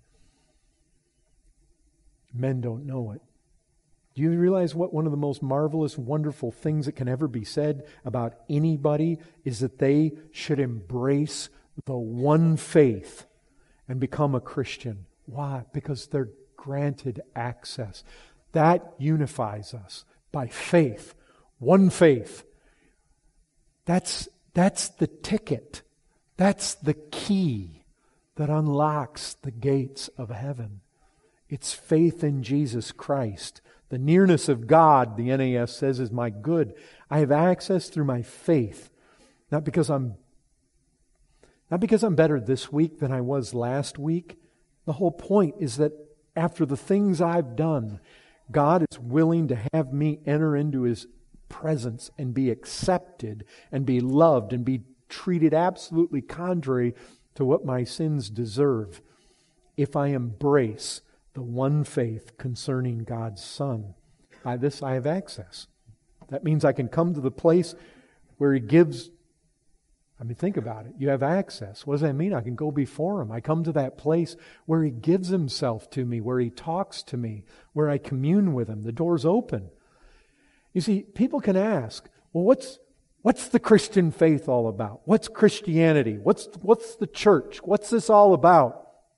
Men don't know it. Do you realize what one of the most marvelous, wonderful things that can ever be said about anybody is that they should embrace the one faith and become a Christian? Why? Because they're granted access. That unifies us by faith. One faith. That's, that's the ticket. That's the key that unlocks the gates of heaven. It's faith in Jesus Christ. The nearness of God, the N A S says, is my good. I have access through my faith. Not because I'm not because I'm better this week than I was last week. The whole point is that after the things I've done, God is willing to have me enter into His presence and be accepted and be loved and be treated absolutely contrary to what my sins deserve if I embrace the one faith concerning God's Son. By this I have access. That means I can come to the place where He gives. I mean, think about it. You have access. What does that mean? I can go before Him. I come to that place where He gives Himself to me, where He talks to me, where I commune with Him. The door's open. You see, people can ask, well, what's what's the Christian faith all about? What's Christianity? What's what's the church? What's this all about?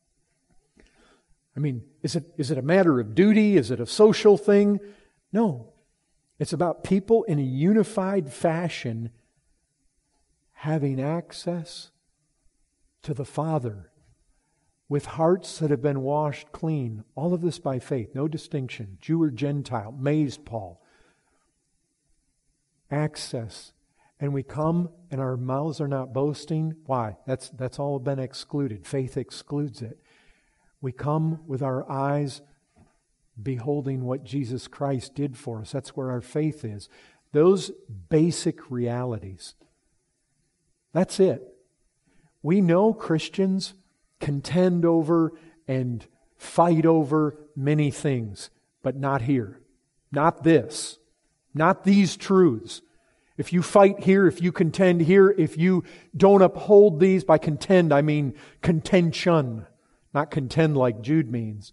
I mean, is it is it a matter of duty? Is it a social thing? No. It's about people in a unified fashion having access to the Father with hearts that have been washed clean. All of this by faith. No distinction. Jew or Gentile. Amazed Paul. Access. And we come and our mouths are not boasting. Why? That's, that's all been excluded. Faith excludes it. We come with our eyes beholding what Jesus Christ did for us. That's where our faith is. Those basic realities. That's it. We know Christians contend over and fight over many things, but not here. Not this. Not these truths. If you fight here, if you contend here, if you don't uphold these, by contend I mean contention. Not contend like Jude means.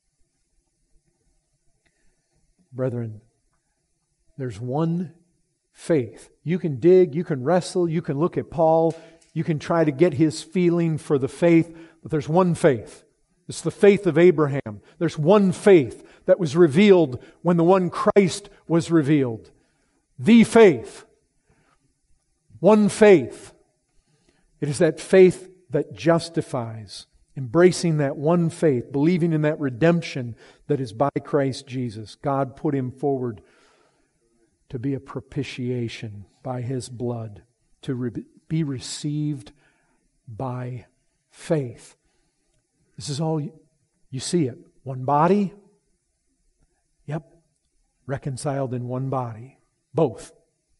Brethren, there's one faith. You can dig, you can wrestle, you can look at Paul, you can try to get his feeling for the faith, but there's one faith. It's the faith of Abraham. There's one faith that was revealed when the one Christ was revealed. The faith. One faith. It is that faith that justifies. Embracing that one faith, believing in that redemption that is by Christ Jesus. God put Him forward to be a propitiation by His blood, to re- be received by faith. This is all, you, you see it. One body, yep, reconciled in one body. Both.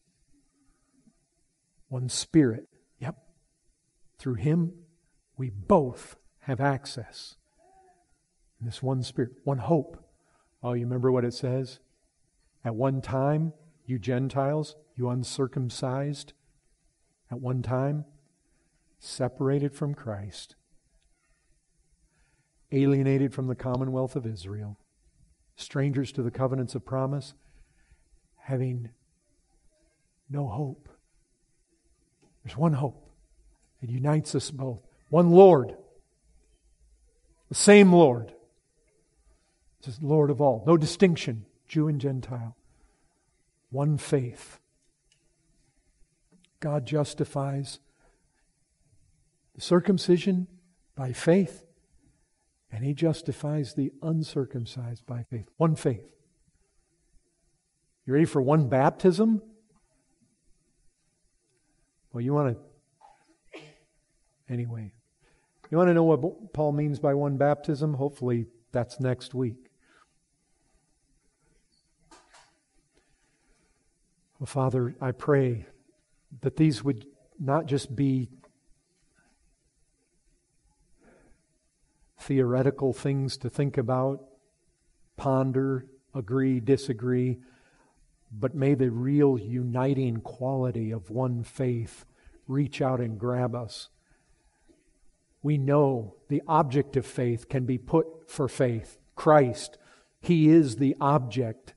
One Spirit, yep. Through Him, we both have access. In this one Spirit, one hope. Oh, you remember what it says? At one time, you Gentiles, you uncircumcised, at one time, separated from Christ, alienated from the commonwealth of Israel, strangers to the covenants of promise, having no hope. There's one hope. It unites us both. One Lord. The same Lord. It's Lord of all. No distinction, Jew and Gentile. One faith. God justifies the circumcision by faith, and He justifies the uncircumcised by faith. One faith. You ready for one baptism? Well, you want to... Anyway. You want to know what Paul means by one baptism? Hopefully that's next week. Well, Father, I pray that these would not just be theoretical things to think about, ponder, agree, disagree, but may the real uniting quality of one faith reach out and grab us. We know the object of faith can be put for faith. Christ, He is the object.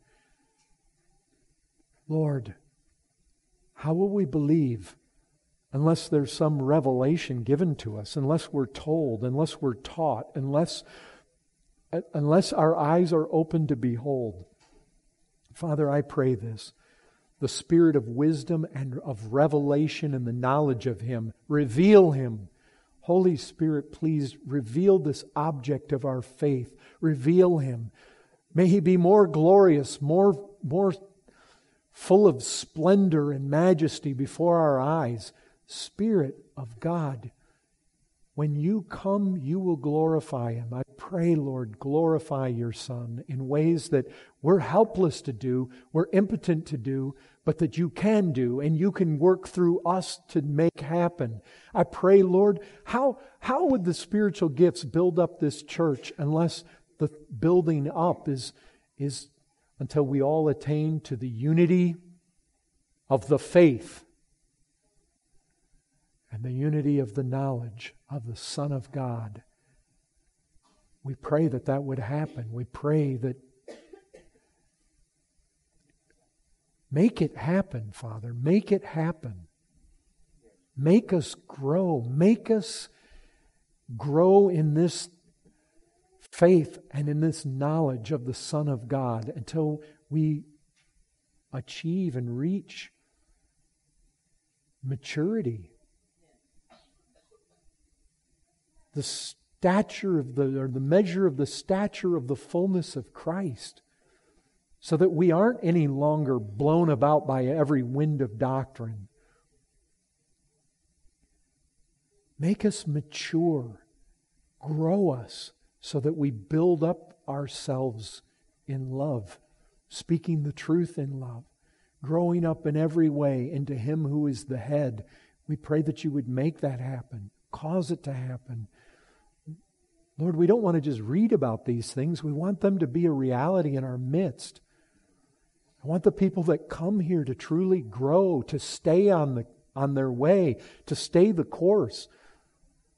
Lord, how will we believe unless there's some revelation given to us, unless we're told, unless we're taught, unless, unless our eyes are open to behold? Father, I pray this. The spirit of wisdom and of revelation and the knowledge of Him. Reveal Him. Holy Spirit, please reveal this object of our faith. Reveal Him. May He be more glorious, more, more full of splendor and majesty before our eyes. Spirit of God, when You come, You will glorify Him. I pray, Lord, glorify Your Son in ways that we're helpless to do, we're impotent to do, but that You can do, and You can work through us to make happen. I pray, Lord, how, how would the spiritual gifts build up this church unless the building up is, is until we all attain to the unity of the faith and the unity of the knowledge of the Son of God. We pray that that would happen. We pray that make it happen, Father. Make it happen. Make us grow. Make us grow in this faith and in this knowledge of the Son of God until we achieve and reach maturity. The stature of the, or the measure of the stature of the fullness of Christ, so that we aren't any longer blown about by every wind of doctrine. Make us mature. Grow us so that we build up ourselves in love, speaking the truth in love, growing up in every way into Him who is the head. We pray that You would make that happen, cause it to happen. Lord, we don't want to just read about these things. We want them to be a reality in our midst. I want the people that come here to truly grow, to stay on the on their way, to stay the course.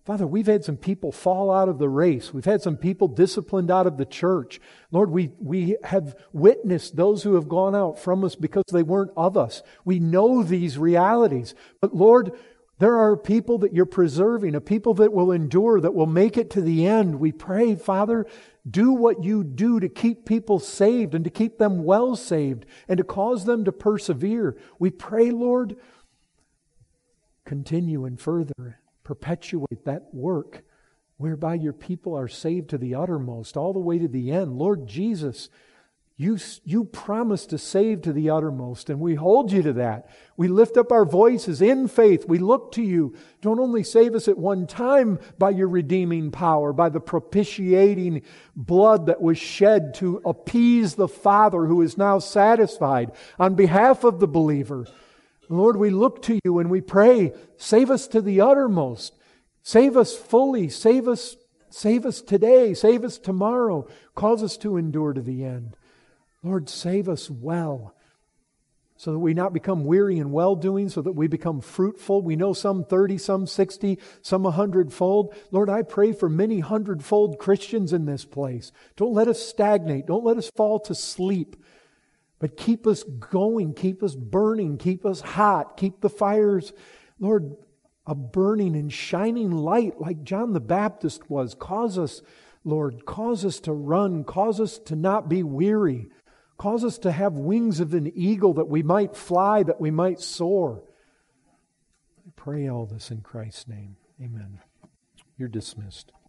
Father, we've had some people fall out of the race. We've had some people disciplined out of the church. Lord, we, we have witnessed those who have gone out from us because they weren't of us. We know these realities. But Lord, there are people that You're preserving, a people that will endure, that will make it to the end. We pray, Father, do what You do to keep people saved and to keep them well saved and to cause them to persevere. We pray, Lord, continue and further perpetuate that work whereby Your people are saved to the uttermost, all the way to the end. Lord Jesus, You, you promised to save to the uttermost, and we hold You to that. We lift up our voices in faith. We look to You. Don't only save us at one time by Your redeeming power, by the propitiating blood that was shed to appease the Father who is now satisfied on behalf of the believer. Lord, we look to You and we pray, save us to the uttermost. Save us fully. Save us, save us today. Save us tomorrow. Cause us to endure to the end. Lord, save us well, so that we not become weary in well-doing, so that we become fruitful. We know some thirty, some sixty, some a hundredfold. Lord, I pray for many hundredfold Christians in this place. Don't let us stagnate. Don't let us fall to sleep. But keep us going, keep us burning, keep us hot, keep the fires, Lord, a burning and shining light like John the Baptist was. Cause us, Lord, cause us to run, cause us to not be weary. Cause us to have wings of an eagle, that we might fly, that we might soar. I pray all this in Christ's name. Amen. You're dismissed.